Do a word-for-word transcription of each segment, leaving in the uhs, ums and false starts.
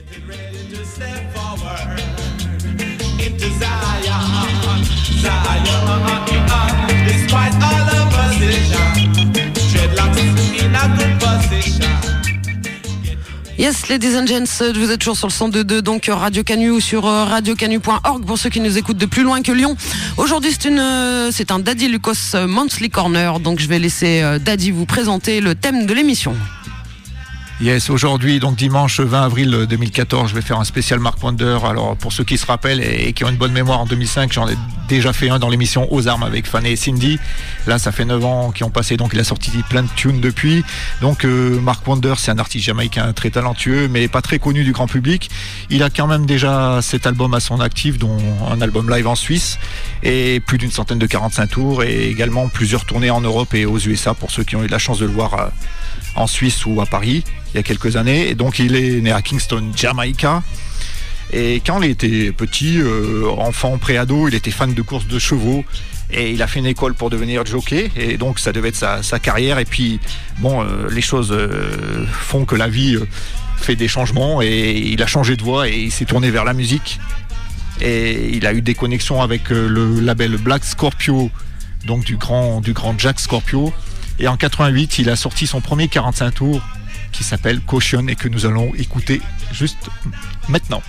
Yes, ladies and gents, vous êtes toujours sur le cent deux deux, donc Radio Canu ou sur radio canu point org pour ceux qui nous écoutent de plus loin que Lyon. Aujourd'hui, c'est une, c'est un Daddy Lucas Monthly Corner, donc je vais laisser Daddy vous présenter le thème de l'émission. Yes, aujourd'hui, donc dimanche vingt avril deux mille quatorze, je vais faire un spécial Mark Wonder. Alors, pour ceux qui se rappellent et qui ont une bonne mémoire, en deux mille cinq, j'en ai déjà fait un dans l'émission Aux Armes avec Fanny et Cindy. Là, ça fait neuf ans qui ont passé, donc il a sorti plein de tunes depuis. Donc, euh, Mark Wonder, c'est un artiste jamaïcain très talentueux, mais pas très connu du grand public. Il a quand même déjà sept albums à son actif, dont un album live en Suisse et plus d'une centaine de quarante-cinq tours, et également plusieurs tournées en Europe et aux U S A pour ceux qui ont eu la chance de le voir en Suisse ou à Paris il y a quelques années. Et donc il est né à Kingston, Jamaïca, et quand il était petit, euh, enfant préado, il était fan de courses de chevaux et il a fait une école pour devenir jockey, et donc ça devait être sa, sa carrière. Et puis bon, euh, les choses euh, font que la vie euh, fait des changements, et il a changé de voie et il s'est tourné vers la musique, et il a eu des connexions avec euh, le label Black Scorpio, donc du grand, du grand Jack Scorpio. Et en quatre-vingt-huit, il a sorti son premier quarante-cinq tours qui s'appelle Caution et que nous allons écouter juste maintenant.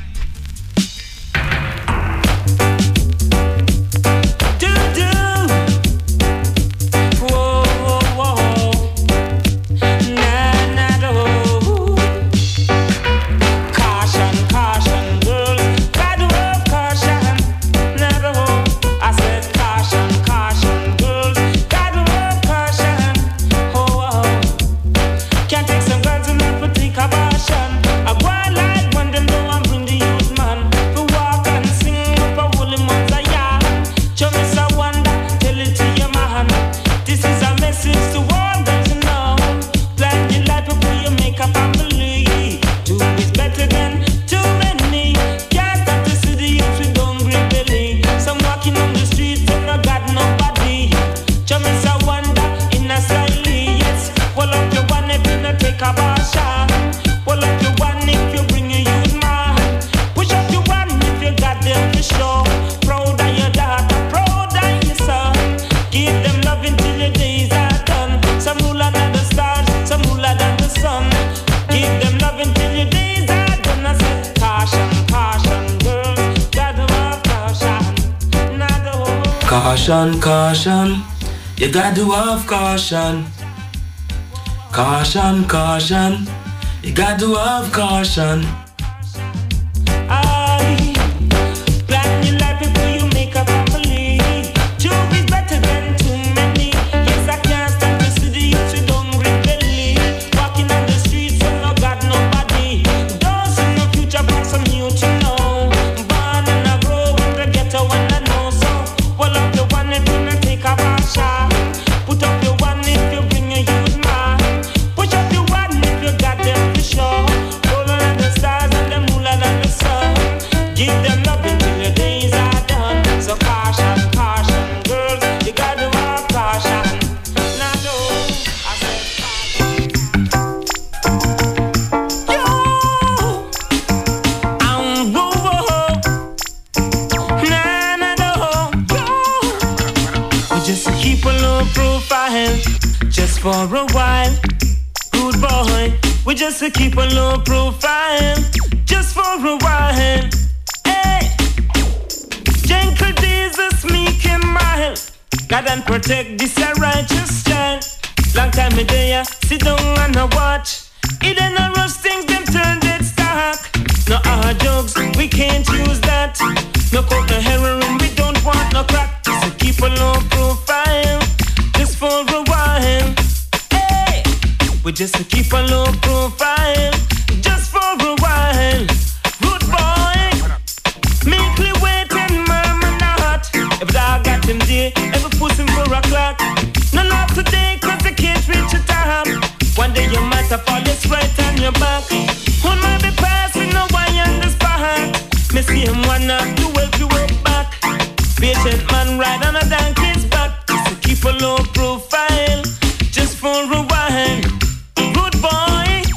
Caution, caution, you got to have caution. Caution, caution, you got to have caution. I plan your life before you make a family. Two is better than too many. Yes, I can't stand to see the youth with hungry belly, walking on the streets and no got nobody. Don't see no future for some youth, you know. Born and I grow in the ghetto and I know so. Well, up your one if you not take a bath shot. Put up your one if you bring a youth man. Push up your one if you got them to show. Roll on the stars and the moon and the sun. Give them love until your days are done. So caution, caution, girls, you got to have caution. Now no, I said caution. Yo, I'm whoa, nah, nah, no, yo. We just keep a low profile, just for a while. Good boy, we just keep a low profile, just for a while. Hey, gentle Jesus, meek and mild. God and protect this a righteous child. Long time a day, uh, sit down and a watch. It ain't no rush things, them turn dead stock. No hard drugs, we can't use that. No coke, no heroin, we don't want no crack. Just keep a low profile, just for a while. Hey, we just keep a low profile, just for a while. Good boy, meekly waiting, mama not. Every dog got him there, every pussy for a clock. No love today, cause they can't reach the top. One day you might have fall this right on your back. One might be passing, no one on the spot. Me see him one up to help you up back. Patient man ride on a donkey's back. Just to keep a low profile, just for a while. Good boy,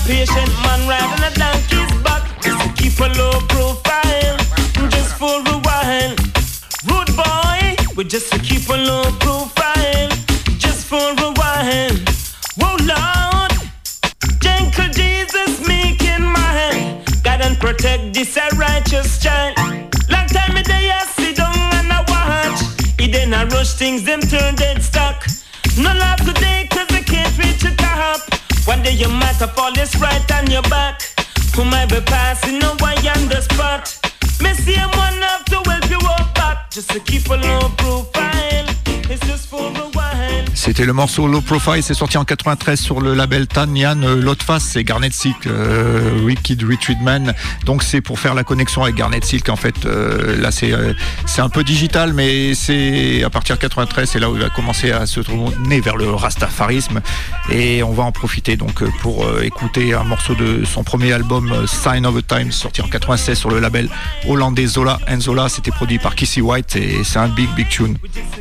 patient man riding a donkey's back. Just to keep a low profile, just for a while. Rude boy, we just to keep a low profile, just for a while. Whoa Lord, gentle Jesus making mine. God and protect this a righteous child. Long time a day I sit down and I watch. He then I rush things, them turn dead stock. No love today cause they can't reach the top. One day you might have fall this right on your back. Who might be passing no way on the spot. Me see him one have to help you up back. Just to keep a low profile. It's just for a while. C'était le morceau Low Profile, c'est sorti en quatre-vingt-treize sur le label Tanyan. L'autre face c'est Garnet Silk, euh, Wicked Retreat Man. Donc c'est pour faire la connexion avec Garnet Silk en fait. Euh, là c'est euh, c'est un peu digital, mais c'est à partir de quatre-vingt-treize, c'est là où il va commencer à se tourner vers le rastafarisme. Et on va en profiter donc pour euh, écouter un morceau de son premier album Sign of the Times, sorti en quatre-vingt-seize sur le label hollandais Zola and Zola. C'était produit par Kissy White et c'est un big big tune.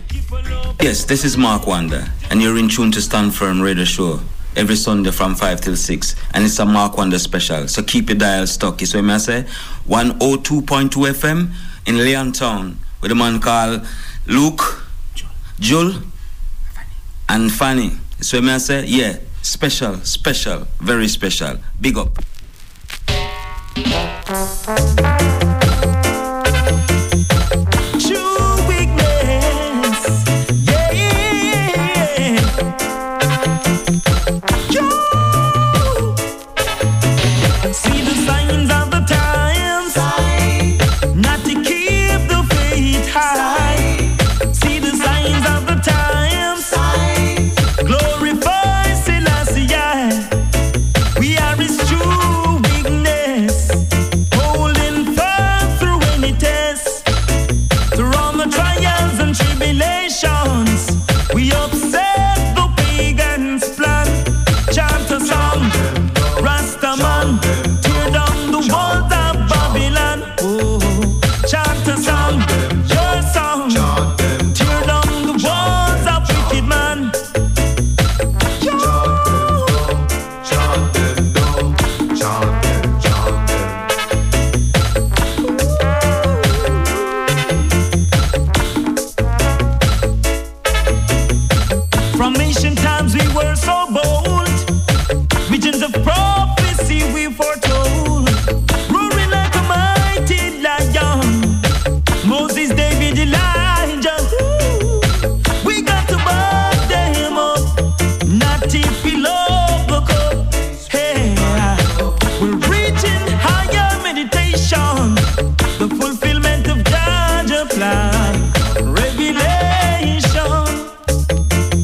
Yes, this is Mark Wonder, and you're in tune to Stand Firm Radio Show every Sunday from five till six, and it's a Mark Wonder special, so keep your dial stuck. You see what I say? one oh two point two F M in Leontown with a man called Luke, Jul, and Fanny. You see what I say? Yeah, special, special, very special. Big up.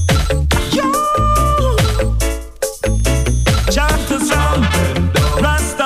Rasta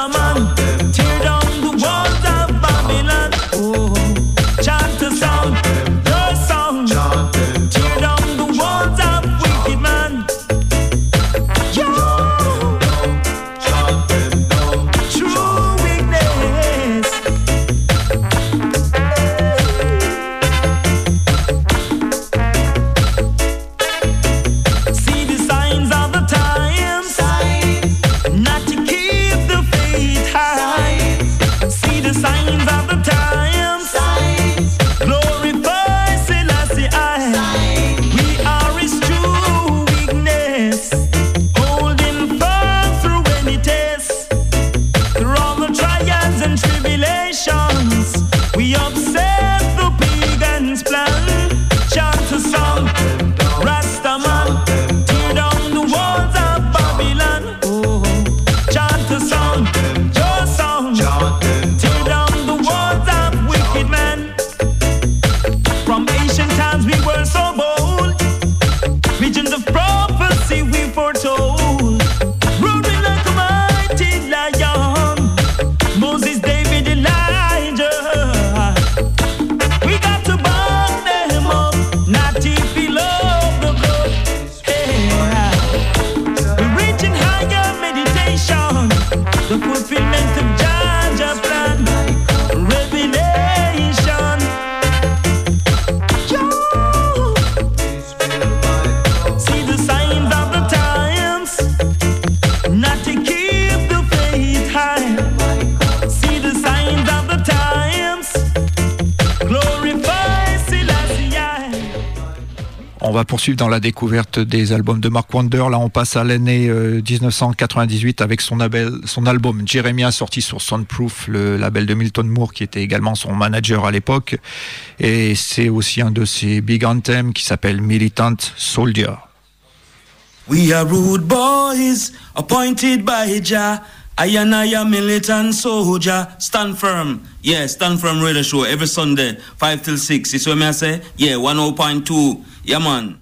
on va poursuivre dans la découverte des albums de Mark Wonder. Là, on passe à l'année euh, dix-neuf cent quatre-vingt-dix-huit avec son, label, son album Jeremiah, sorti sur Soundproof, le label de Milton Moore, qui était également son manager à l'époque. Et c'est aussi un de ses big anthems qui s'appelle Militant Soldier. We are rude boys, appointed by Jah. I and I am militant soldier. Stand firm. Yeah, stand firm radio show every Sunday, five till six. You see what I say? Yeah, one oh point two. Yeah, man.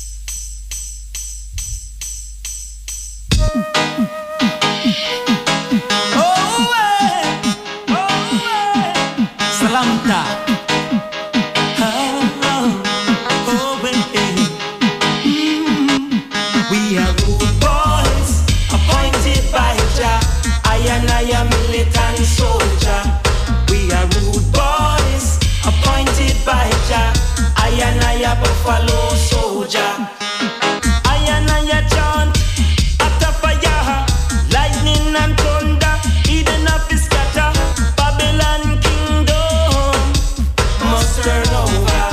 Oh, eh, oh, eh. Salamta. Soldier, we are rude boys, appointed by Jah. I and I a buffalo soldier. I and I a chant, at a fire, lightning and thunder, Eden of his scatter, Babylon kingdom must turn over,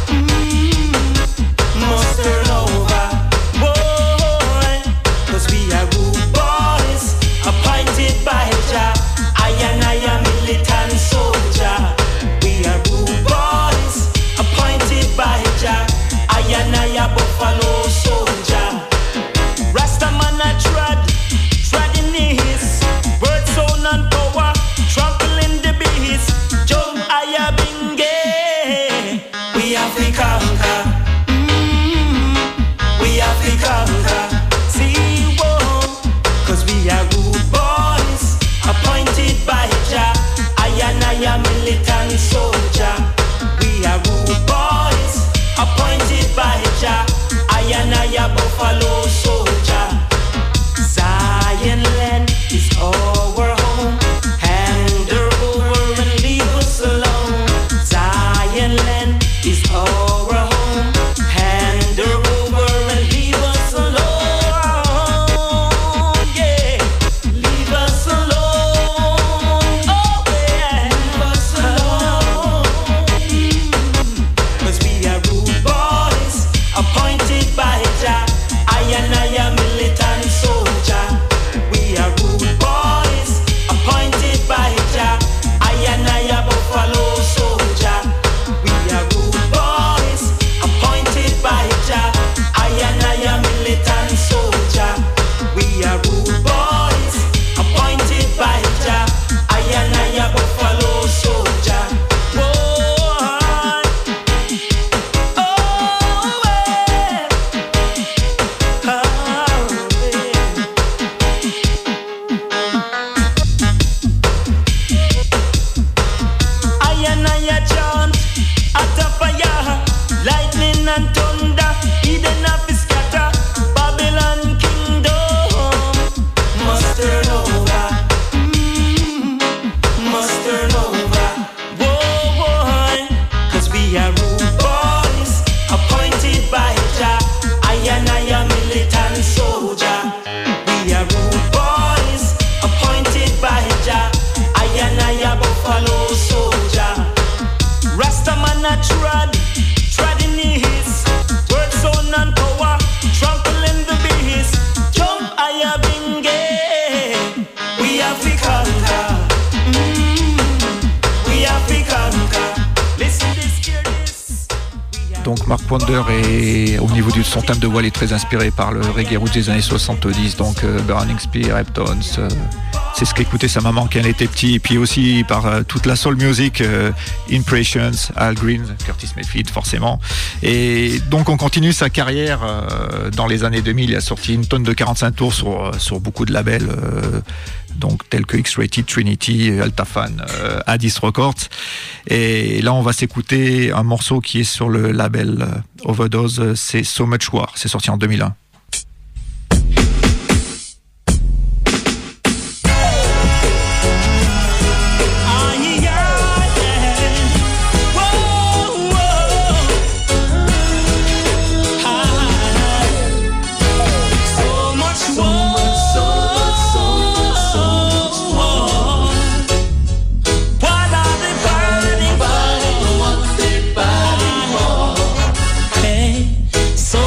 mm, must turn over, boy, 'cause we are rude boys, appointed by Jah. I and I am militant soldier. We are rude boys, appointed by Jah. I and I a buffalo soldier. Rastaman a trad, trad in his word, sound and power, trampling the beast. Jump higher, binge. We have to conquer. Mm, we have to conquer. See, whoa, 'cause we are rude boys, appointed by Jah. I and I am militant soldier. We are rude boys, appointed by Jah. I and I am buffalo soldier. Zion land is our home. Hand her over and leave us alone. Zion land is our home. Hand her over and leave us alone. Yeah, leave us alone. Oh yeah, leave us alone. 'Cause we are rude boys, appointed by Jah. I and I am militant soldier. We are rude boys, appointed by Jah. I and I am buffalo soldier. We are rude boys, appointed by Jah. I and I am militant soldier. We are rude boys, appointed by Jah. I and I am buffalo soldier. Boy, oh, eh. Oh, eh. I and I a chant, at a fire, lightning and thunder, Eden of his scatter, Babylon kingdom must turn over, mm, must turn over, whoa, boy, 'cause we are rude boys, appointed by Jah. I and I am militant soldier. We are rude boys, appointed by Jah. I and I am buffalo soldier. Rastaman a trad, trad in his word, sound and power, trampling the beast. Jump higher, binge. We have to conquer. Mm, we have to conquer. Listen this, hear this. We have Donc Mark Wonder est au niveau de son thème de voix, il est très inspiré par le reggae roots des années soixante-dix, donc euh, Burning Spear, Heptones, euh, c'est ce qu'écoutait sa maman quand elle était petite, et puis aussi par euh, toute la soul music, euh, Impressions, Al Green, Curtis Mayfield forcément. Et donc on continue sa carrière euh, dans les années deux mille, il a sorti une tonne de quarante-cinq tours sur, sur beaucoup de labels, euh, donc tels que X-Rated, Trinity, Altafan, euh, Addis Records. Et là on va s'écouter un morceau qui est sur le label euh, Overdose, c'est So Much War, c'est sorti en deux mille un. So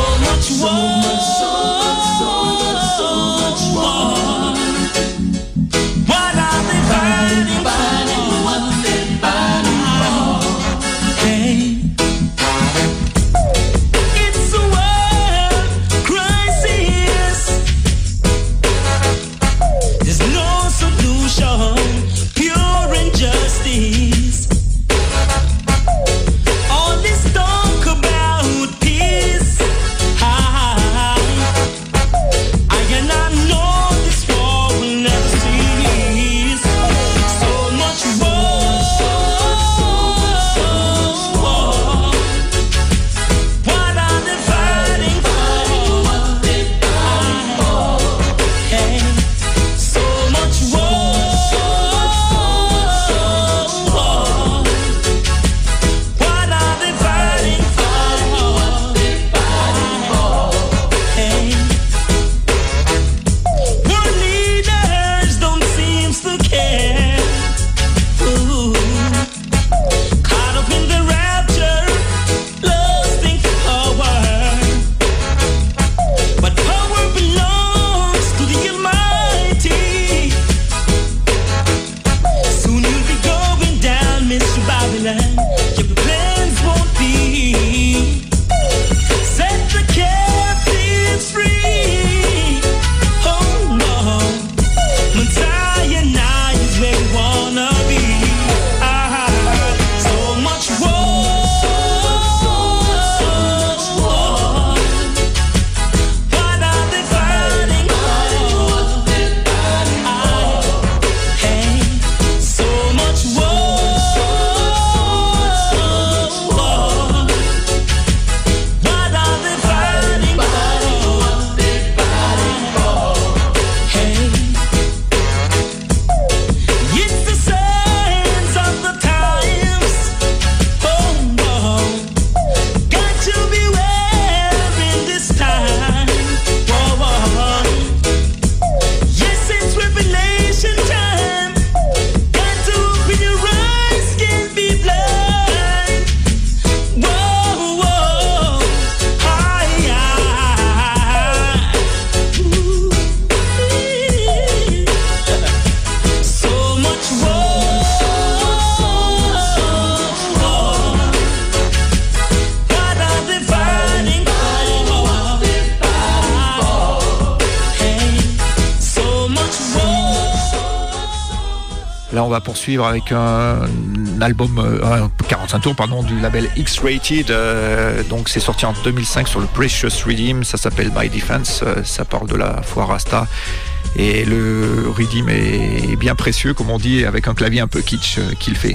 Là, on va poursuivre avec un, un album, euh, un quarante-cinq tours, pardon, du label X-Rated. Euh, donc, c'est sorti en deux mille cinq sur le Precious Redeem. Ça s'appelle My Defense. Euh, ça parle de la foi Rasta. Et le Redeem est bien précieux, comme on dit, avec un clavier un peu kitsch euh, qu'il fait.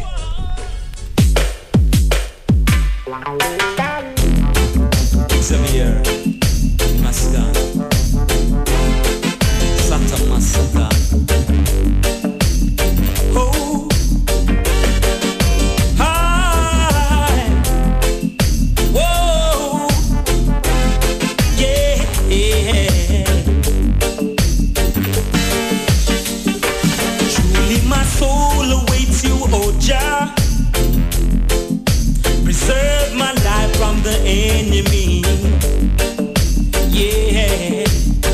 Xavier, Masca, Santa Masaka. Oh, hi, whoa, yeah, yeah. Truly, my soul awaits you, oh Jah. Preserve my life from the enemy. Yeah.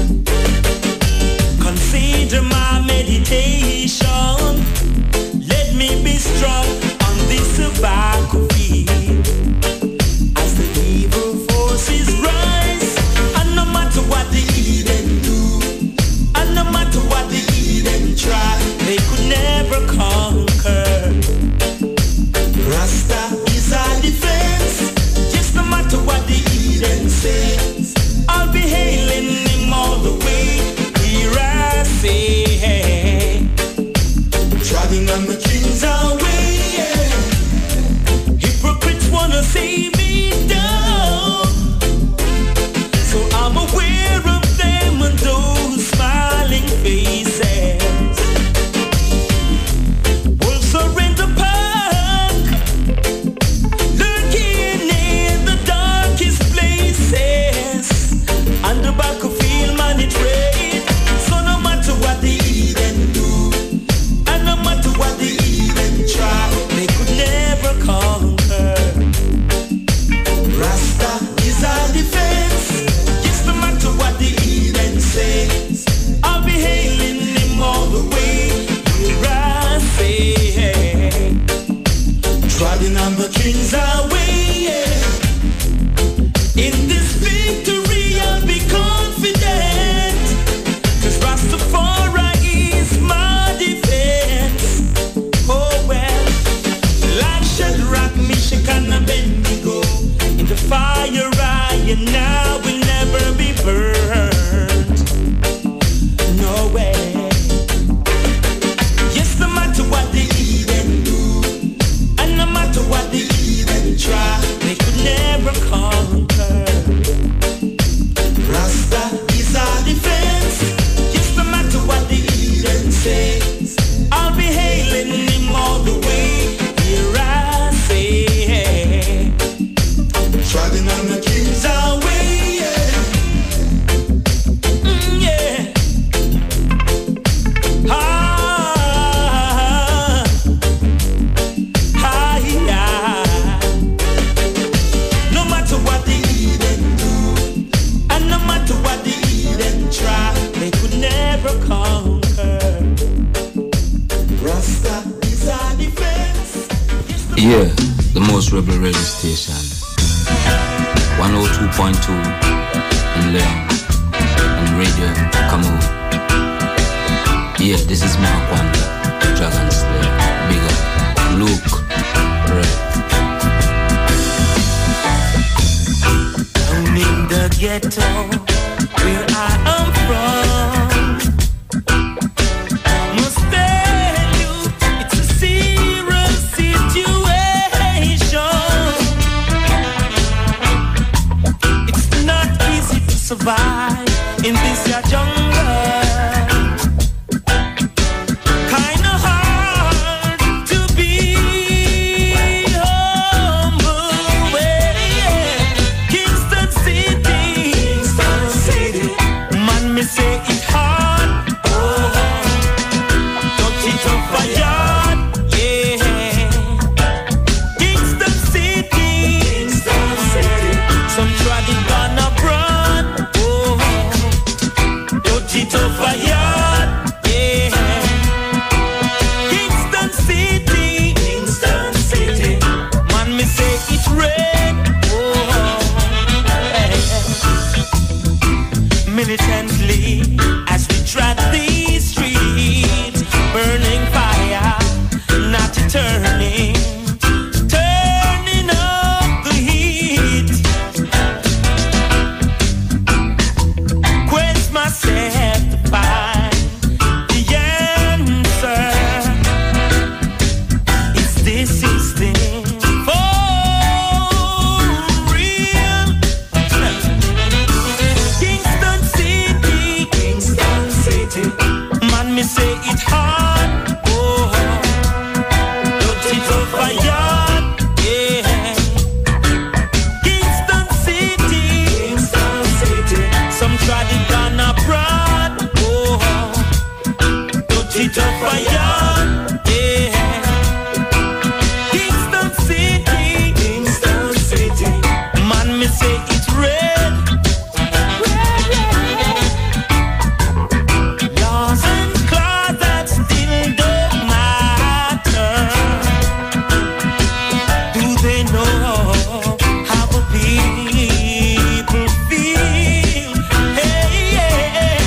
Consider my meditation. Let me be strong on this battlefield. As the evil forces rise, and no matter what the heathen do, and no matter what the heathen try, they could never conquer. Rasta is our defense. Yes, no matter what the heathen says, I'll be hailing him all the way. Here I say, hey, trotting on the king's way. Yeah. Hypocrites wanna see me down, so I'm aware of them and those smiling faces. Wolves are in the park, lurking in the darkest places. On the battlefield, man, it's red. So no matter what the heathen do, and no matter what the heathen try, they could never conquer. Rasta is our defense. Yes, no matter what the heathen says, I'll be hailing him all the way. Here I say, hey, trotting on the king's way. Yeah. In this victory, I'll be confident, 'cause Rastafari is my defense. Oh well, like Shadrach, Meshach and Abednego, in the fire I and now will never be burned. No way. Yes, no matter what the heathen do, and no matter what the heathen try, they could never conquer. Rasta is our defense. Yes, no matter what the heathen says, I'll be hailing him all the way. Here I say, hey, trotting on the king's way. Yeah. Mm, yeah. Ah, ah, yeah. No matter what the heathen do, and no matter what the heathen try, they could never conquer. Rasta is our defense. Yeah, the most rebel radio station. one oh two point two in Leon and Radio Kamu. Yeah, this is Mark Wanda, Dragon Slayer. Big up. Luke, Red. Down in the ghetto where I am from, must tell you it's a serious situation. It's not easy to survive in this here jungle. Kinda hard to be humble. Well, yeah. Kingston City, Kingston City. fire. Yeah. Kingston City, Kingston City. Man, me say it's red. Laws and claws that still don't matter. Do they know how the people feel? Hey, yeah.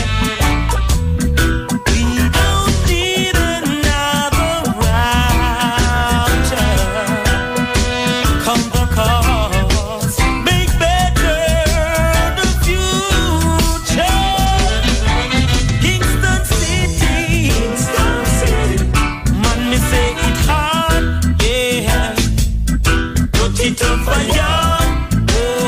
We don't need another rapture. Come the cause, make better the future. Kingston City, Kingston City. Man, me say it hard, yeah. Put it on fire. Oh.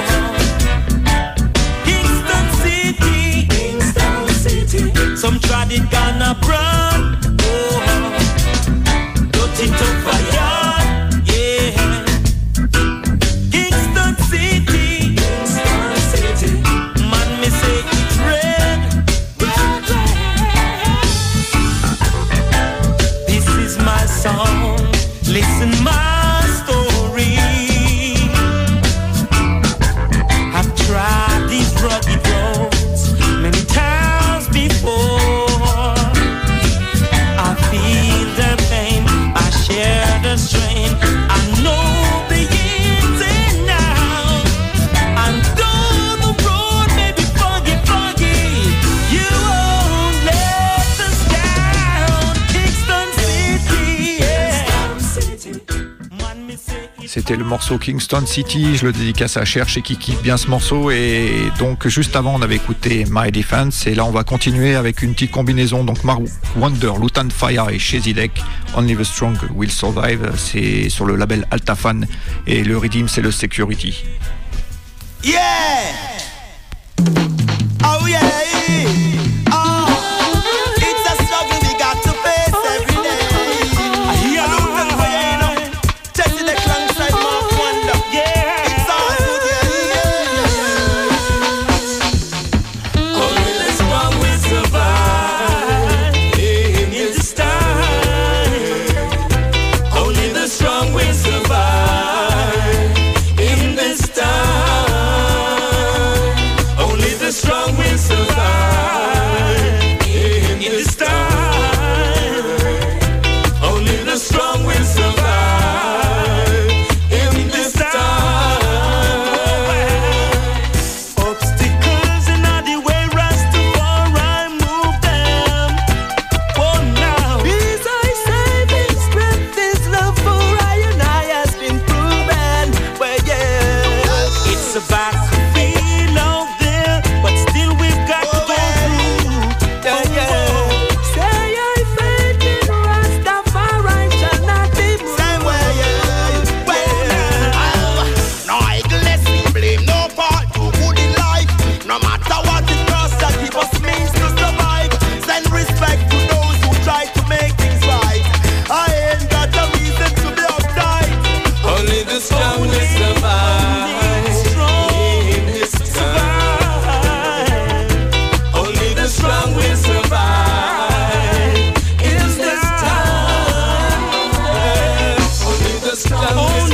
Kingston City, Kingston City. Some tried it gonna burn. Oh. Put it on fire, yeah. Kingston City, Kingston City. Man, me say it's red, red, red. This is my song. Listen my story. I've tried these rugged roads many times before. I feel the pain, I share the strain. I know the ins and outs. And though the road may be foggy, foggy, you won't let us down. Kingston City, yeah. Man, me say it's C'était le morceau Kingston City, je le dédicace à Cherche et qui kiffe bien ce morceau. Et donc juste avant on avait écouté My Defense et là on va continuer avec une petite combinaison. Donc Mark Wonder, Lutan Fire et Shady Deck, Only the Strong Will Survive. C'est sur le label Altafan et le rythme c'est le Security. yeah. Oh yeah. Oh, it's a struggle we got to face every day. Yeah. Look at where you know. Jesse the clan side Mark Wonder. Yeah. It's all good, yeah, yeah. Only the strong will survive in this time. Only the strong will survive in this time. Only the strong will survive in this time. Only the strong will survive in this time. Obstacles in the way, Rastafari move them. Oh, now His eye saving strength, His love for I and I has been proven. Well, yeah, it's a battlefield out there, but still we've got to go through. Yeah, yeah. Say I faith in Rastafari shall not be moved. Same way, yeah. Well, no idleness, blame no part, do good in life. No matter what it costs, that give us means to survive. Send respect to those who try to make things right. I ain't got a reason to be uptight. Only the strong will survive. In this time. Only the strong will survive. In this time. Only the strong will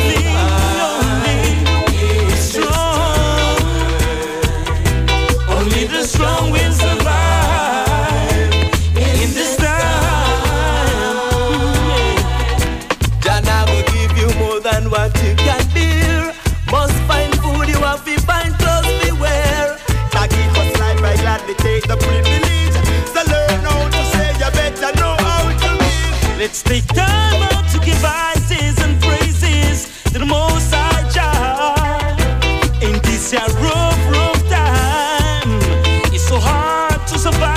survive. Only the strong will survive in this time. Jah nah go give you more than what you can bear. Must find food, you have to find clothes to wear. Jah give us life, I gladly take the privilege. So learn how to say you better know how to live. Let's take time out to give voices and praises to the Most High Jah. In this year rough, rough time, it's so hard to survive.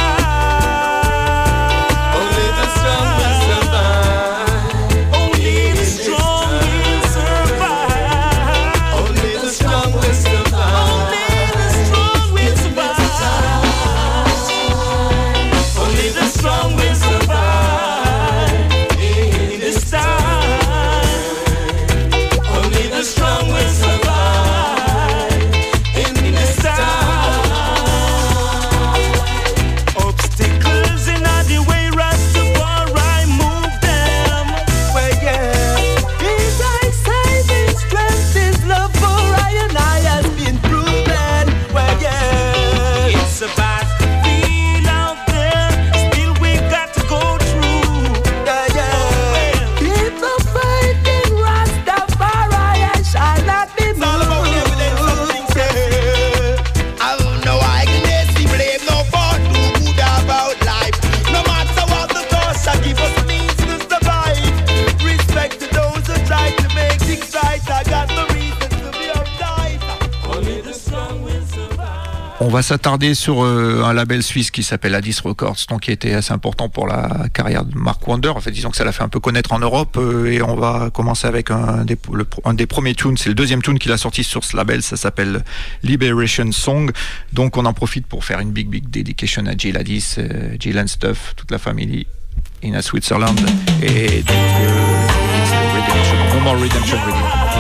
Only the strong will survive. Only the strong will survive. Only the strong will survive. Only the strong will survive. Only the strong will survive in this On va s'attarder sur euh, un label suisse qui s'appelle Addis Records, donc qui était assez important pour la carrière de Mark Wonder. En fait, disons que ça l'a fait un peu connaître en Europe, euh, et on va commencer avec un des, le, un des premiers tunes. C'est le deuxième tune qu'il a sorti sur ce label. Ça s'appelle Liberation Song. Donc, on en profite pour faire une big big dedication à Jill Addis, euh, Jill and Stuff, toute la famille in a Switzerland, et donc euh, Redemption, No More Redemption Ready.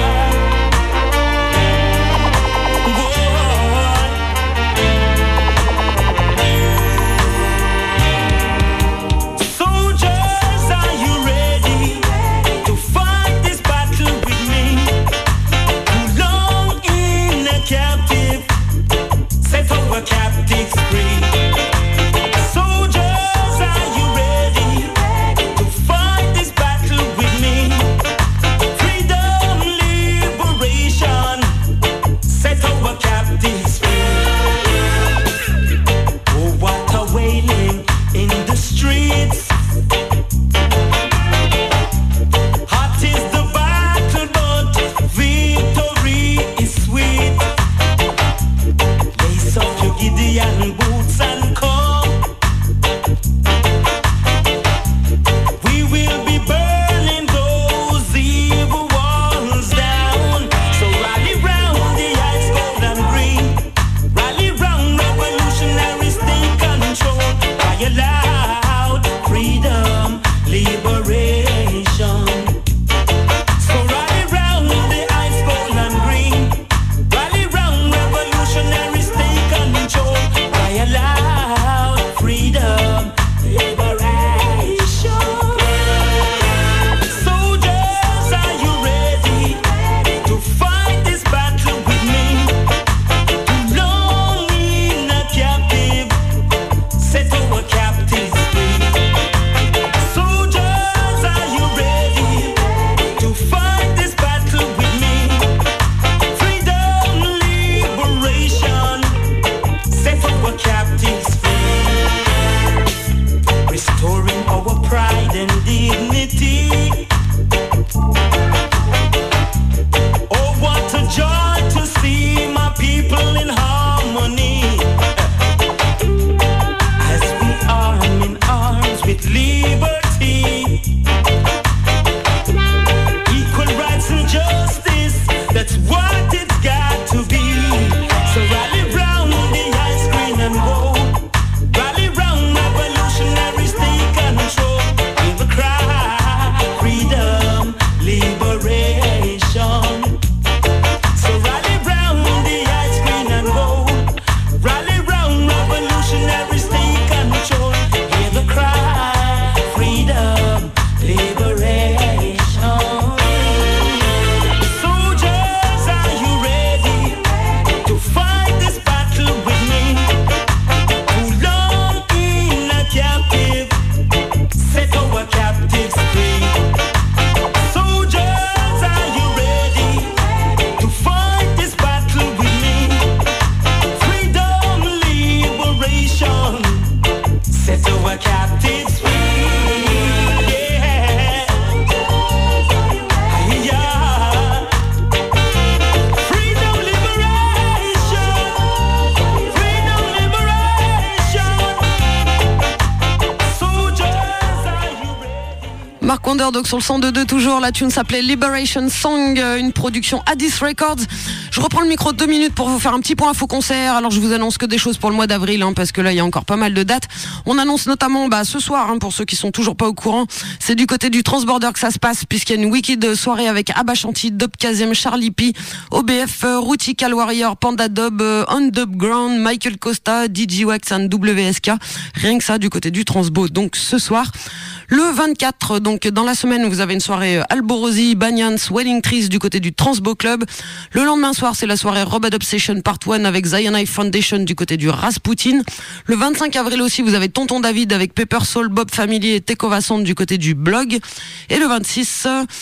Mark Wonder, donc sur le cent deux deux toujours, la tune s'appelait Liberation Song, une production Addis Records. Je reprends le micro deux minutes pour vous faire un petit point info concert. Alors je vous annonce que des choses pour le mois d'avril, hein, parce que là il y a encore pas mal de dates. On annonce notamment bah, ce soir, hein, pour ceux qui sont toujours pas au courant, c'est du côté du Transborder que ça se passe, puisqu'il y a une wicked soirée avec Abba Shanti, Dub Kazem, Charlie P, O B F, Routy Cal Warrior, Panda Dub, On Dub Ground, Michael Costa, D J Wax and W S K. Rien que ça du côté du Transbo. Donc ce soir, le vingt-quatre, donc dans la semaine, vous avez une soirée Alborosi, Banyans, Wedding Trees du côté du Transbo Club. Le lendemain soir, c'est la soirée Robot Obsession Part un avec Zionite Foundation du côté du Rasputin. Le vingt-cinq avril aussi, vous avez Tonton David avec Pepper Soul, Bob Family et Tekova Sound du côté du Blog. Et le vingt-six...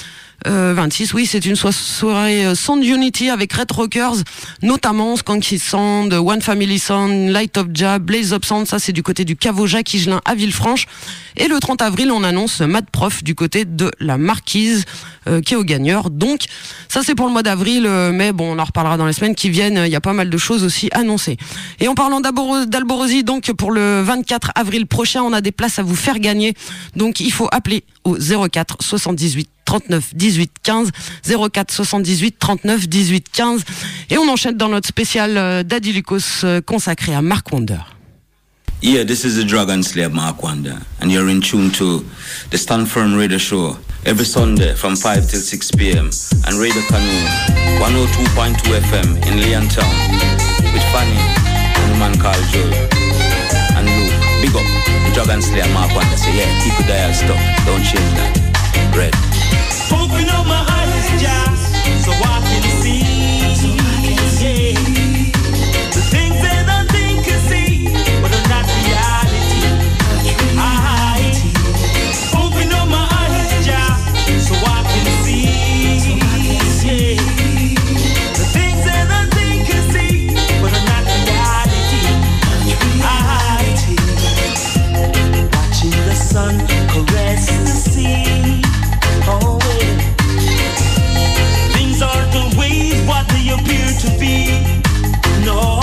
Euh, vingt-six, oui, c'est une so- soirée euh, Sound Unity avec Red Rockers, notamment Skanky Sound, One Family Sound, Light Up Jab, Blaze Up Sound, ça c'est du côté du Caveau Jacques Higelin à Villefranche. Et le trente avril, on annonce Mad Prof du côté de la Marquise, euh, qui est au gagneur. Donc, ça c'est pour le mois d'avril, euh, mais bon, on en reparlera dans les semaines qui viennent, il y a pas mal de choses aussi annoncées. Et en parlant d'Alboro- d'Alborosi, donc pour le vingt-quatre avril prochain, on a des places à vous faire gagner. Donc, il faut appeler au zéro quatre soixante-dix-huit trente-neuf dix-huit quinze, zéro quatre soixante-dix-huit trente-neuf dix-huit quinze. Et on enchaîne dans notre spécial euh, Daddy Lucas euh, consacré à Mark Wonder. Yeah, this is the Dragon Slayer Mark Wonder, and you're in tune to the Stand Firm Radio Show every Sunday from five till six p.m. and Radio Canoe one oh two point two F M in Leontown with Fanny and a man called Joel and Luke. Big up the Dragon Slayer Mark Wonder. Say yeah, keep the dial stuck, don't change that. Red. Open up my eyes, just so I can see. Yeah. The things that I think I see, but are not reality. I open up my eyes, just so I can see. Yeah. The things that I think I see, but are not reality. I watching the sun caress the sea. Oh, yeah. Things aren't always what they appear to be. No,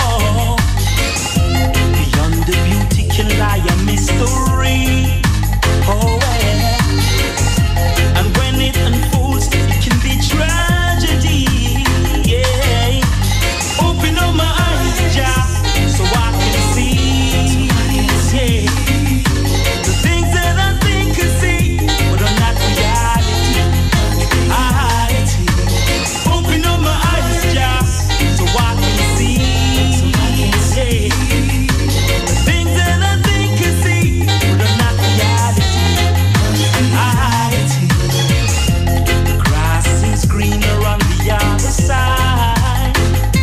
beyond the beauty can lie a mystery. Oh, yeah. And when it unfolds, it can be tragedy. Yeah. Open up my eyes, just so I can see. Yeah. The things that I think I see, but are not reality. I open up my eyes, just so I can see. Yeah. The things that I think I see, but are not reality. I the grass is greener on the other side.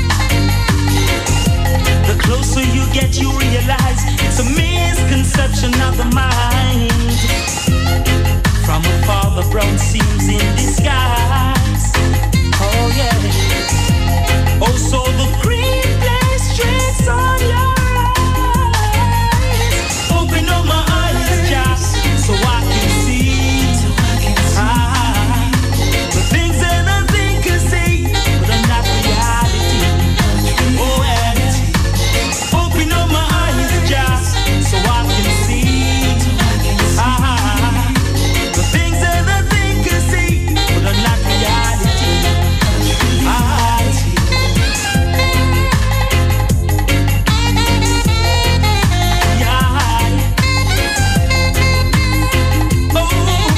The closer you get, you realize it's a misconception of the mind. From afar, the brown seems in disguise. Oh yeah. Also, the green plays tricks on your eyes. Open up my eyes, just so I can see. Ah, the things that I think I see, but are not reality. Oh yeah. Open up my eyes, just so I can see. Ah, the things that I think I see, but are not reality. Ah, yeah. Oh,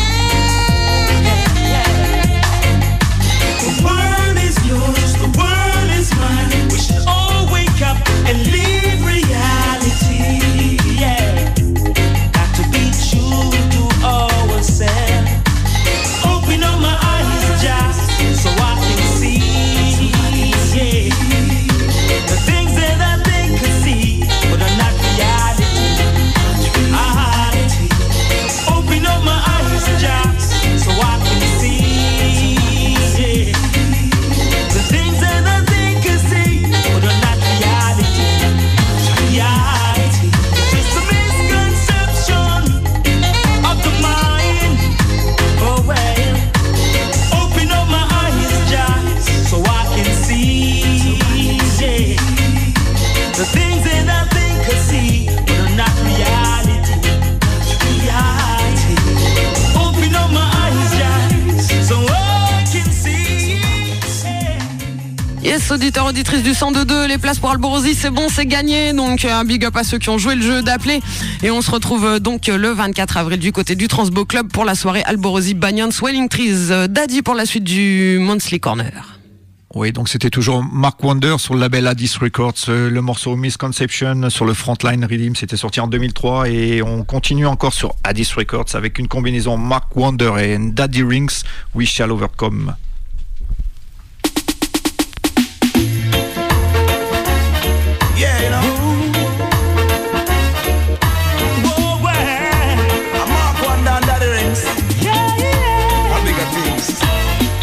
yeah. The world is yours, the world is mine. We should all wake up and live reality. Yeah, got to be true to ourselves. Open up my eyes, just so I can see. Yeah, the things that I think I see, but are not reality. I open up my eyes, just so I can see. Yeah, the things that I think I see, but are not reality. Yeah, just a misconception of the mind. Oh well, open up my eyes, just so I can see. Yeah, the things that I think I see, but are not reality. Yeah, open up my eyes, just so I can see. Yeah. Yes, auditeurs, auditrices du cent deux deux, les places pour Alborosi, c'est bon, c'est gagné. Donc un big up à ceux qui ont joué le jeu d'appeler. Et on se retrouve euh, donc euh, le vingt-quatre avril du côté du Transbo Club pour la soirée Alborosi Banyan Swelling Trees. Euh, Daddy pour la suite du Monthly Corner. Oui, donc c'était toujours Mark Wonder sur le label Addis Records, euh, le morceau Misconception sur le Frontline Rhythm, c'était sorti en deux mille trois et on continue encore sur Addis Records avec une combinaison Mark Wonder et Daddy Rings, We Shall Overcome. Yeah, you know. Whoa, well, I'm Mark Wonder and Daddy Rings. Yeah, yeah. How big are things?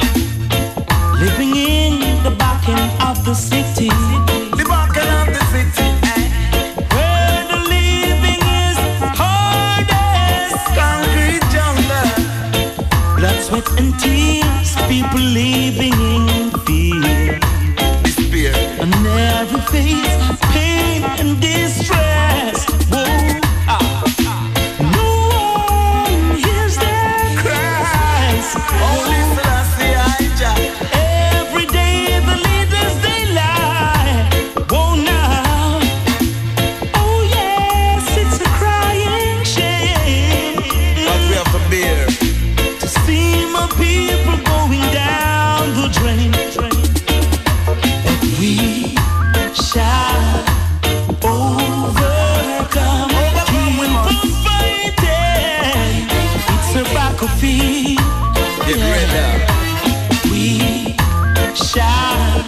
sweat and tears, people living in fear. Despair. And every face, pain and distress. Whoa. Ah. No one hears their cries. Only Selassie I Jah. Every day the leaders they lie. Whoa now. Oh yes, it's a crying shame. But we have to bear. To see my people going down the drain. But we shall overcome. Keep on fighting. It's a battlefield. Get ready. We shall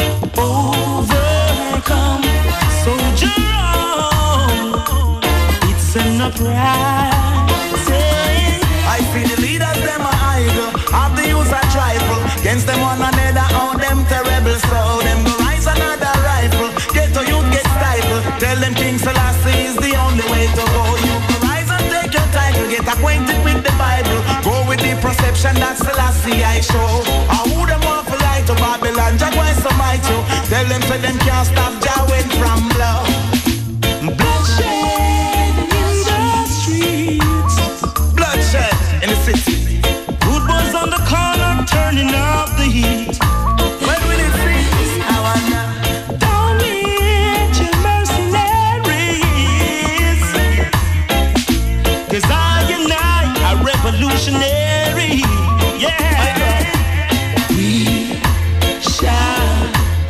overcome. Soldier on. It's an uprising. I see the leaders, them are idle. Have the use a trifle. Against them one another, all them terrible. So them go rise another rifle. Get to you, get stifled. Tell them King Selassie is the only way to go. You go rise and take your title. Get acquainted with the Bible. Go with the perception that Selassie I show. I who them want to lie to Babylon. Jah why so might you. Tell them so them can't stop Jah when from blow. Bloodshed in the streets. Bloodshed in the city. Good boys on the corner turning up the heat. When will it freeze? I wonder. Down with your mercenaries. 'Cause I and I are revolutionary. Yeah. We shall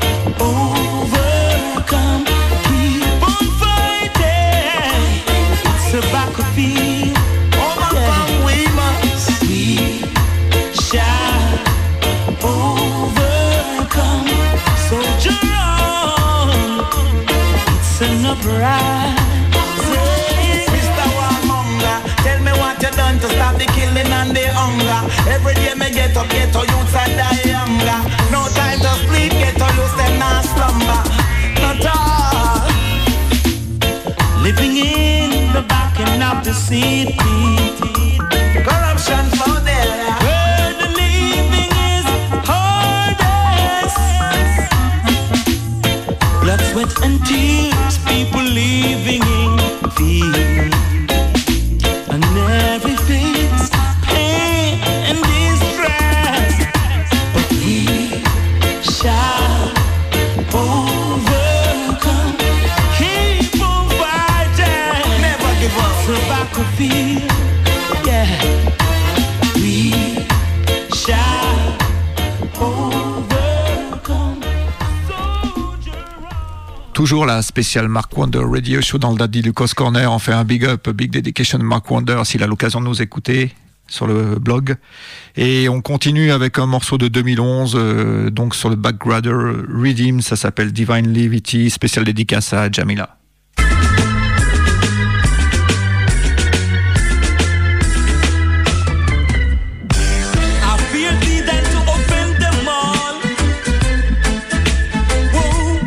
overcome. Keep on fighting. It's a battlefield. Overcome we must. We shall overcome. Soldier on. It's an uprising. Mister Warmonger, tell me what you done to stop the killing and the hunger. Every day me get up, get to youths and die younger. No time to sleep, get to youths them not slumber. Not all. Living in the back end of the city, Corruption for there. where the living is hardest. Blood, sweat and tears, people living in fear. And every face, pain and distress. But we shall overcome. Keep on fighting. Never give up. It's a battlefield. Yeah. We shall overcome. Soldier on. Toujours la spéciale Mark Wonder Radio Show dans le Daddy Lucas Corner. On fait un big up, big dedication de Mark Wonder s'il a l'occasion de nous écouter sur le blog. Et on continue avec un morceau de deux mille onze, euh, donc sur le Backgrader Redeem, ça s'appelle Divine Levity, spécial dédicace à Jamila. I fear thee than to offend them all. Whoa.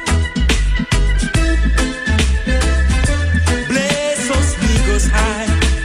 Bless us, Negus high.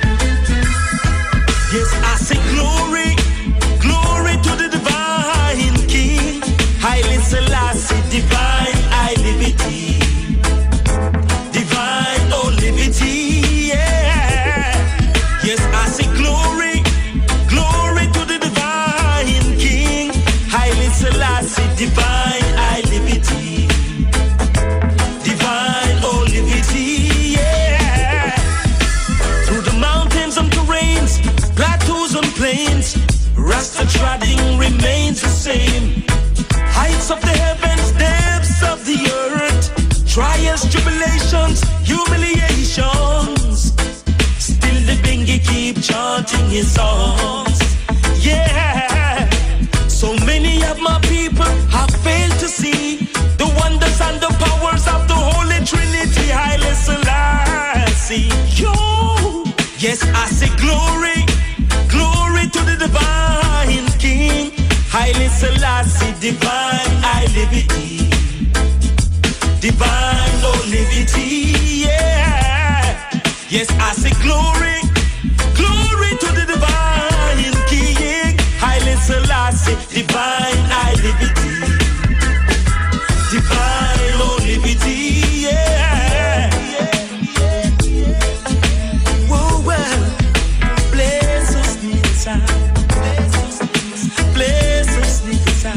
Yes, I say glory, glory to the divine King. Haile Selassie, divine, I liberty. Divine, oh liberty, yeah. Yes, I say glory, glory to the divine King. Haile Selassie, divine, I liberty. Divine, oh liberty, yeah. Through the mountains and terrains, plateaus and plains, Rasta treading remains the same. Heights of the heavens, depths of the earth, trials, tribulations, humiliations. Still the Bengi keep chanting his songs. Yeah. So many of my people have failed to see the wonders and the powers of the Holy Trinity, Haile Selassie. Yo, yes, I say glory, glory to the divine King, Haile Selassie, divine, I liberty, divine, oh liberty, yeah. Yes, I say glory, glory to the divine King, Selassie, divine I liberty. Divine oh liberty, yeah. Whoa, well, bless us, Nisa. Bless us, Nisa.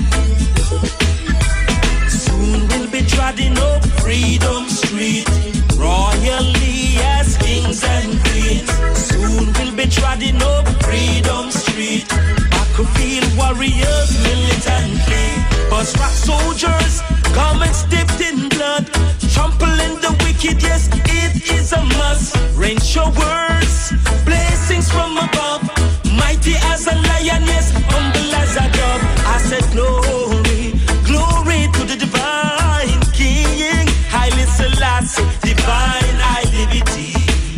Soon we'll be treading up Freedom Street, royally as kings and queens. Soon we'll be treading up Freedom Street, battlefield warriors militantly. Bus rock soldiers, garments dipped in blood, trampling the wicked, yes, it is a must. Rain showers, blessings from above, mighty as a lion, yes, humble as a dove. I said glory, glory to the divine King, Haile Selassie, divine I liberty,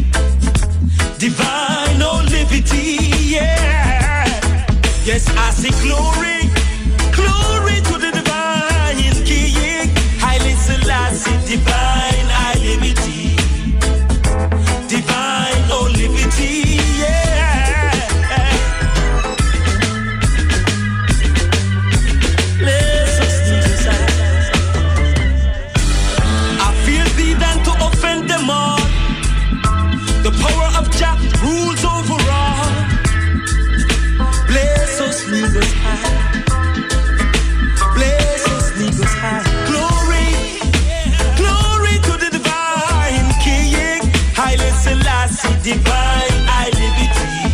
divine oh liberty, yeah. Yes, I say glory, glory to the divine King, Haile Selassie, divine I liberty, divine oh liberty, yeah. Bless us, Jesus. I fear thee than to offend them all. The power of Jah rules over all. Bless us, lead us high. Bless us, lead us high. Glory, glory to the divine King, Haile Selassie, divine I liberty,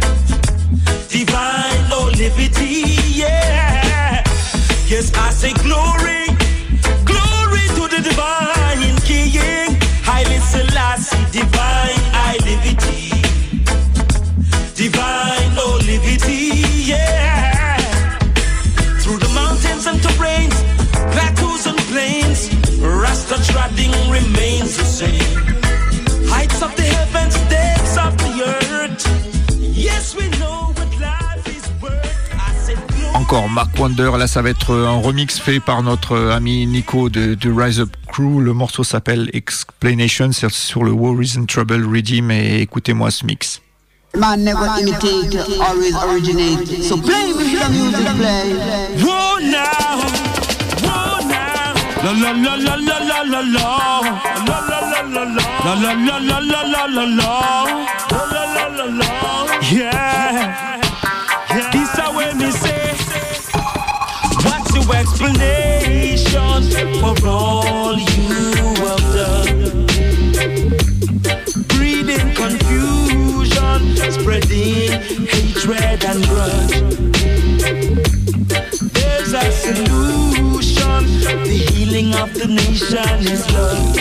divine oh liberty, yeah. Yes, I say glory, glory to the divine King, Haile Selassie, divine I liberty, divine oh liberty, yeah. Through the mountains and terrains, plateaus and plains, Rasta treading remains the same. Heights of the heavens, depths of the earth. Yes, we know what life is worth. I said glory. Encore Mark Wonder, là ça va être un remix fait par notre ami Nico de, de Rise Up Crew. Le morceau s'appelle Explanation, c'est sur le War is in Trouble Redeem, et écoutez-moi ce mix. Man never imitate, always originate. So play with the music, play. Whoa now, whoa now. La la la la la la la la. La la la la la. La la la la la la la la. La la la la la. Yeah. This is what me say. What's your explanation for all you have done? Breeding confusion, spreading hatred and grudge. There's a solution, the healing of the nation is love.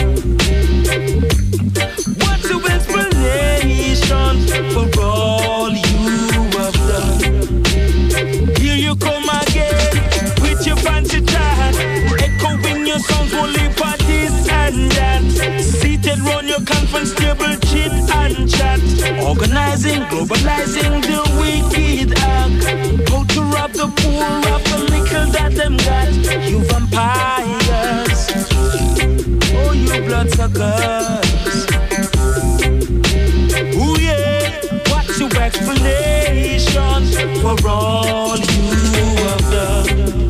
What's your explanation for all you have done? Here you come again with your fancy chat, echoing your songs only for this and that. Seated round your conference table, chit and chat, organizing, globalizing the wicked act. How to rob the poor of the nickel that them got. You vampires, oh you bloodsuckers. Ooh yeah, what's your explanation for all you have done?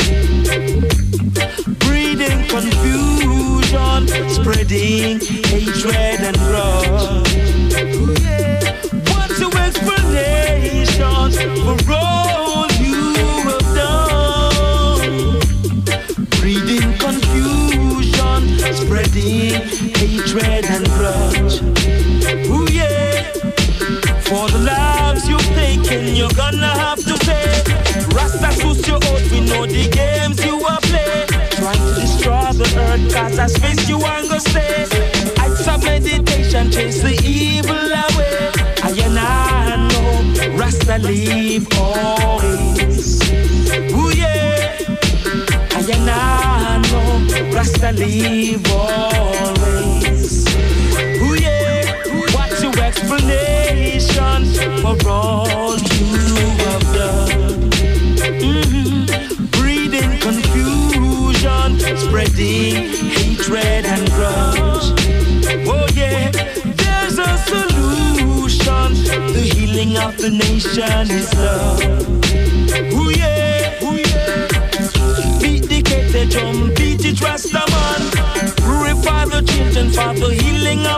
Breeding confusion, spreading hatred and grudge. Ooh yeah, what's your explanation for all you have done? Breeding confusion, spreading hatred and grudge. Ooh yeah, for the lives you've taken, you're gonna have to pay. Rasta suits your oath, we know the games you are playing. Trying to destroy the earth, cause I space you ain't gonna stay. Acts of meditation, chase the evil away. I and I know, Rasta live always. Ooh yeah, I and I know, Rasta live always. Ooh yeah, what's your explanation for all you have done? Mm-hmm. Breeding confusion, spreading hatred and grudge. Oh yeah, there's a solution. The healing of the nation is love. Ooh yeah, ooh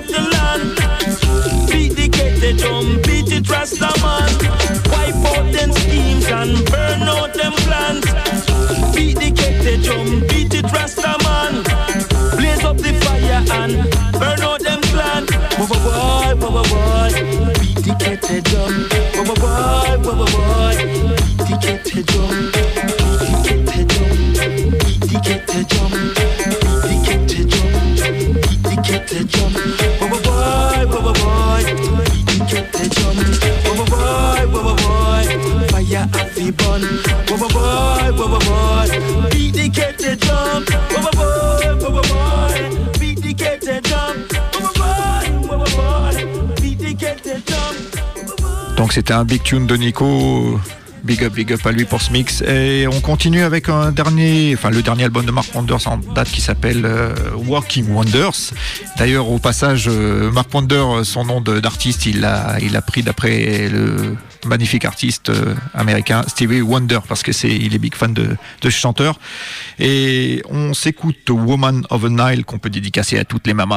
of the land. Beat the ghetto drum, beat it Rasta man. Wipe out them schemes and burn out them plans. Beat the ghetto drum, beat it Rasta man. Blaze up the fire and burn out them plans. Boy, boy, boy, boy, boy, beat the ghetto drum. Boy, boy, boy, boy, boy, beat the ghetto drum. Beat the ghetto drum, beat the ghetto drum, beat the ghetto drum, beat the ghetto drum. Boy, boy, boy, boy, boy, beat the ghetto drum. Boy, boy, boy, boy, fire at the bun. Boy, boy, boy, boy, boy, beat the ghetto drum. Boy, boy, boy, boy, boy, beat the ghetto drum. Boy, boy, boy, boy, beat the ghetto drum. Donc c'était un big tune de Nico. Big up, big up à lui pour ce mix. Et on continue avec un dernier, enfin le dernier album de Mark Wonders en date qui s'appelle euh, Walking Wonders. D'ailleurs, au passage, euh, Mark Wonder, son nom de, d'artiste, il l'a il a pris d'après le magnifique artiste euh, américain Stevie Wonder, parce que c'est, il est big fan de, de ce chanteur. Et on s'écoute Woman of the Nile, qu'on peut dédicacer à toutes les mamas.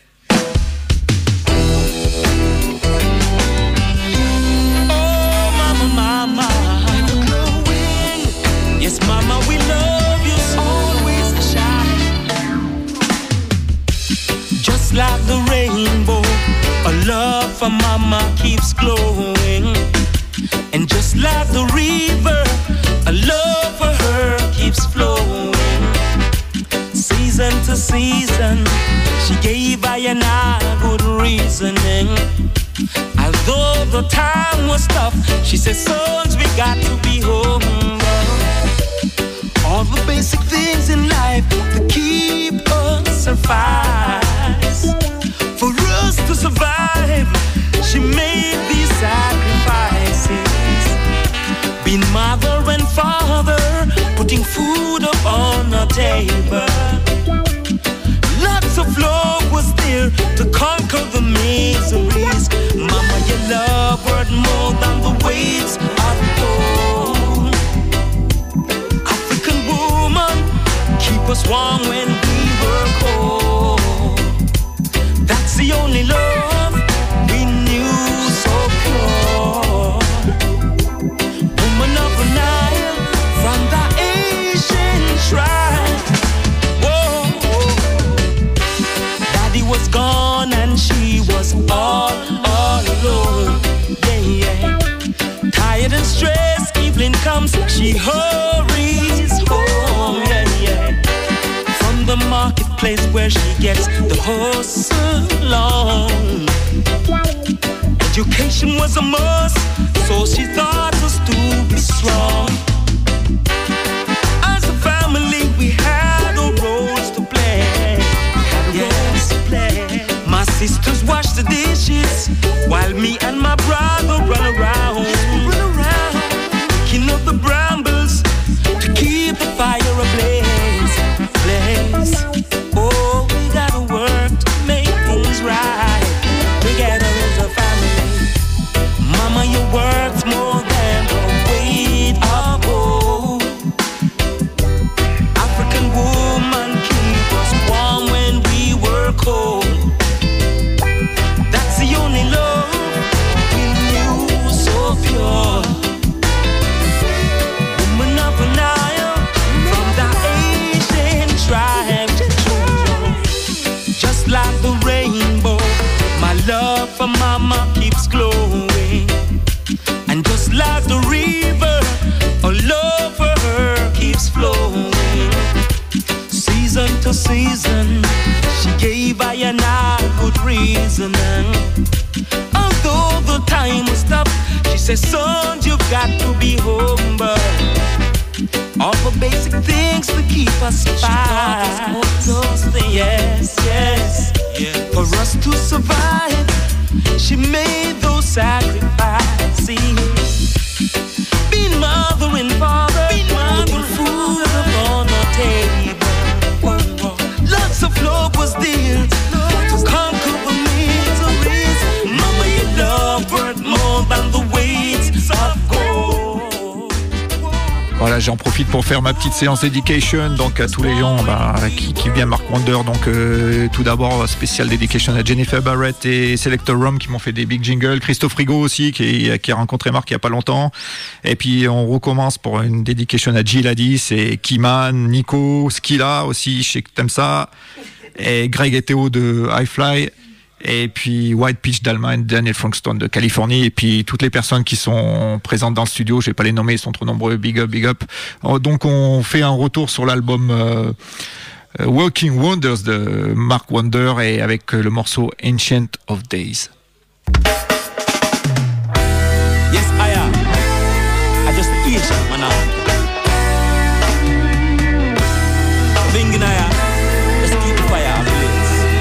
Yes, mama, we love you, always shine. Just like the rainbow, a love for mama keeps glowing. And just like the river, a love for her keeps flowing. Season to season, she gave I and I good reasoning. Although the time was tough, she said, sons, we got to be humble. All the basic things in life that keep us suffice. For us to survive, she made these sacrifices. Being mother and father, putting food up on our table. Lots of love was there to conquer the miseries. Mama, your love worth more than the weights of gold. Keep us warm when we were cold. That's the only love we knew, so pure. Woman of the Nile, from the Asian tribe. Whoa, Daddy was gone and she was all, all alone. Yeah, yeah. Tired and stressed, evening comes, she hurries home. Yeah, the marketplace where she gets the horse along. Education was a must, so she taught us to be strong. As a family, we had our roles to play. Yes, play. My sisters wash the dishes while me and my brother run around. Run around, picking up the brambles to keep the fire ablaze. Oh, we gotta work to make things right together as a family. Mama, you worked more than the weight of gold. African woman keep us warm when we were cold. That's the only love we knew, so pure. Woman of the Nile, from the Asian tribe. Just like the rainbow, my love for mama keeps glowing. And just like the river, a love for her keeps flowing. Season to season, she gave I and I good reasoning. Although the time was tough, she said, son, you've got to be humble. All the basic things to keep us fine. Those things, yes, yes, yeah. For us to survive, she made those sacrifices. Being mother and father, putting food upon our table. Lots of love was there to conquer the miseries. Mama, your love worth more than the weight of gold. Voilà, j'en profite pour faire ma petite séance dedication donc à tous les gens bah, qui, qui viennent Mark Wonder. Donc euh, tout d'abord spécial dedication à Jennifer Barrett et Selector Rum qui m'ont fait des big jingles. Christophe Rigaud aussi qui, qui a rencontré Mark il y a pas longtemps. Et puis on recommence pour une dedication à Jill Addis et Kiman, Nico, Skilla aussi, je sais que t'aimes ça. Et Greg et Théo de High Fly. Et puis White Peach d'Allemagne, Daniel Frankston de Californie, et puis toutes les personnes qui sont présentes dans le studio, je vais pas les nommer, ils sont trop nombreux, big up, big up. Donc on fait un retour sur l'album euh, Walking Wonders de Mark Wonder et avec le morceau Ancient of Days. Yes, I am. I just Asian man now. Binging I am. Let's keep the fire ablaze.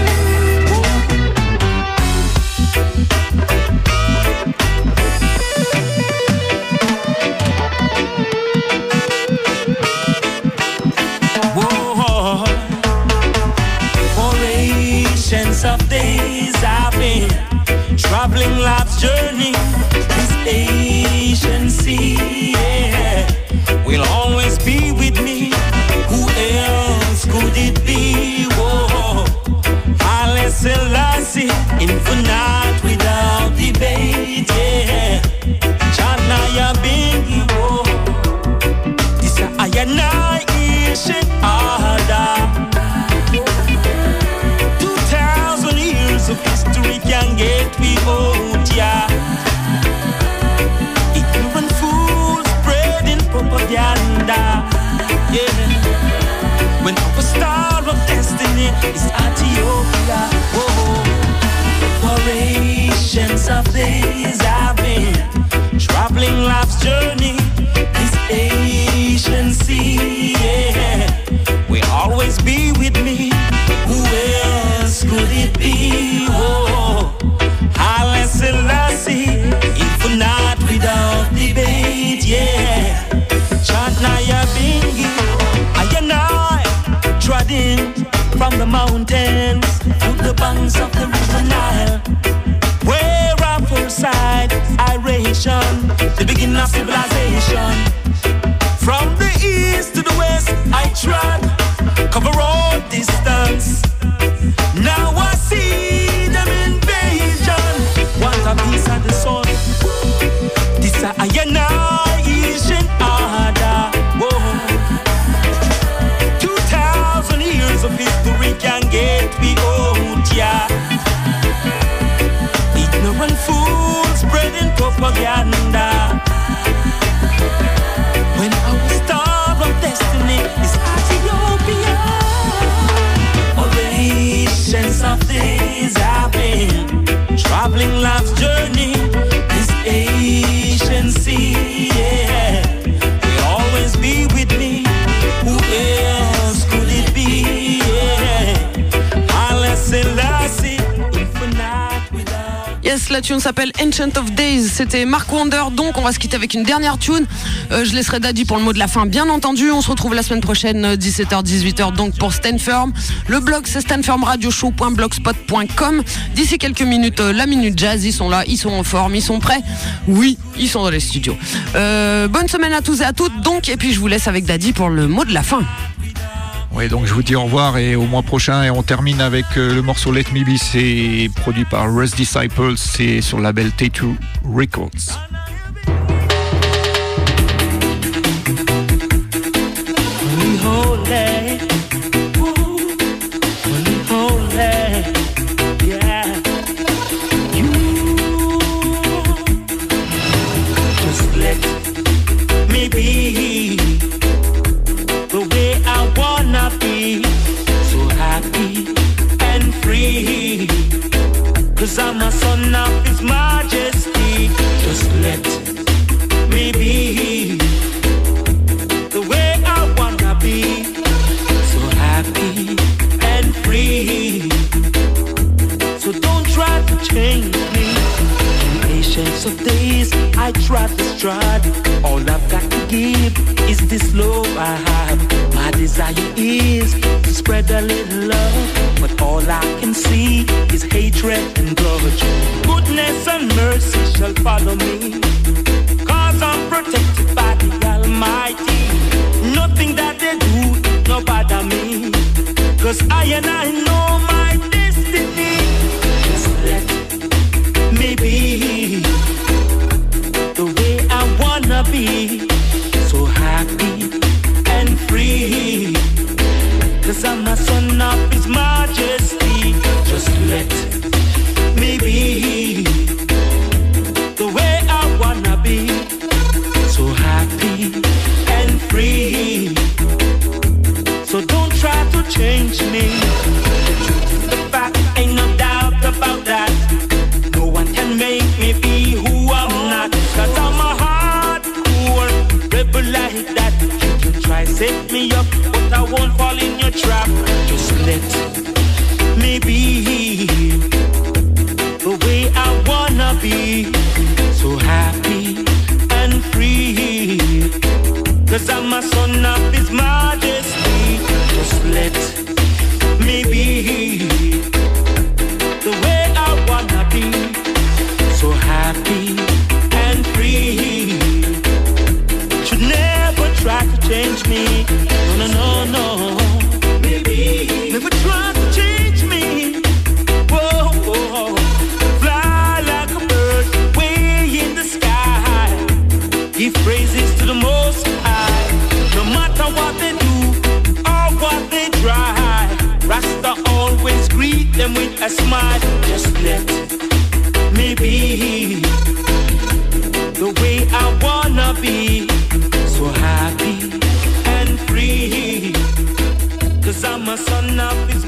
Of days I've been traveling life's journey, this Asian sea, yeah, will always be with me. Who else could it be? Whoa, Haile Selassie, infinite without debate, yeah. Chanaya Bingi, whoa, this Ayana Asian Ada. Of history can get me out, yeah. Ignorant fools spreading propaganda, yeah. When our star of destiny is Ethiopia, oh, for ancients of days I've been traveling life's journey, this Asian sea, yeah, will always be with me. Who else could it be? Oh, Haile Selassie, infinite without debate, yeah. Chantnaya Bingi, I and I, treading from the mountains to the banks of the river Nile, where our foresight, iration, the beginning of civilization. From the east to the west, I trod, cover all distance. Now I see them invasion. Want a piece of the sun. This a Asian Ada. Whoa. Two thousand years of history can get me out, yeah. Ignorant fools spreading propaganda. When our star of destiny is Ethiopia. Ovations of days I've been traveling life's journey, this Asian sea, yeah, will always be with me. Who else could it be? Yeah, Haile Selassie, infinite without. Yes, la tune s'appelle Ancient of Days, c'était Mark Wonder, donc on va se quitter avec une dernière tune. Euh, je laisserai Daddy pour le mot de la fin, bien entendu. On se retrouve la semaine prochaine, dix-sept heures dix-huit heures, donc pour Stand Firm. Le blog c'est stand firm radio show point blogspot point com. D'ici quelques minutes, euh, la Minute Jazz, ils sont là, ils sont en forme, ils sont prêts. Oui, ils sont dans les studios. Euh, bonne semaine à tous et à toutes, donc, et puis je vous laisse avec Daddy pour le mot de la fin. Oui, donc je vous dis au revoir et au mois prochain, et on termine avec euh, le morceau Let Me Be, c'est produit par Russ Disciples, c'est sur le label Tattoo Records. Holy, holy, holy, yeah. You just let me be the way I wanna be, so happy and free, 'cause I'm a son of His Majesty. Just let me be the way I wanna be, so happy and free. So don't try to change me. In patience of days, I try to stride. All I've got to give is this love I have. My desire is to spread a little love, but all I can see is hatred and grudge. Goodness and mercy shall follow me, 'cause I'm protected by the Almighty. Cause I and I know my destiny. Just let me be the way I wanna be. So happy and free. Cause I'm a son of His Majesty. Just let me be the way I wanna be. So happy and free. So don't try to change me. The fact, ain't no doubt about that. No one can make me be who I'm not. Cause I'm a hardcore rebel like that. You can try set me up, but I won't fall in your trap. Just let me be the way I wanna be. So happy and free. Cause I'm a son of His Majesty. Just let me be the way I wanna be. So happy and free. Should never try to change me. No, no, no, no. Maybe never try to change me. Whoa, whoa. Fly like a bird way in the sky. Give praises to the Most High. No matter what they do or what they try, Rasta always greet them with a smile. Just let me be the way I wanna be. So happy and free. Cause I'm a son of His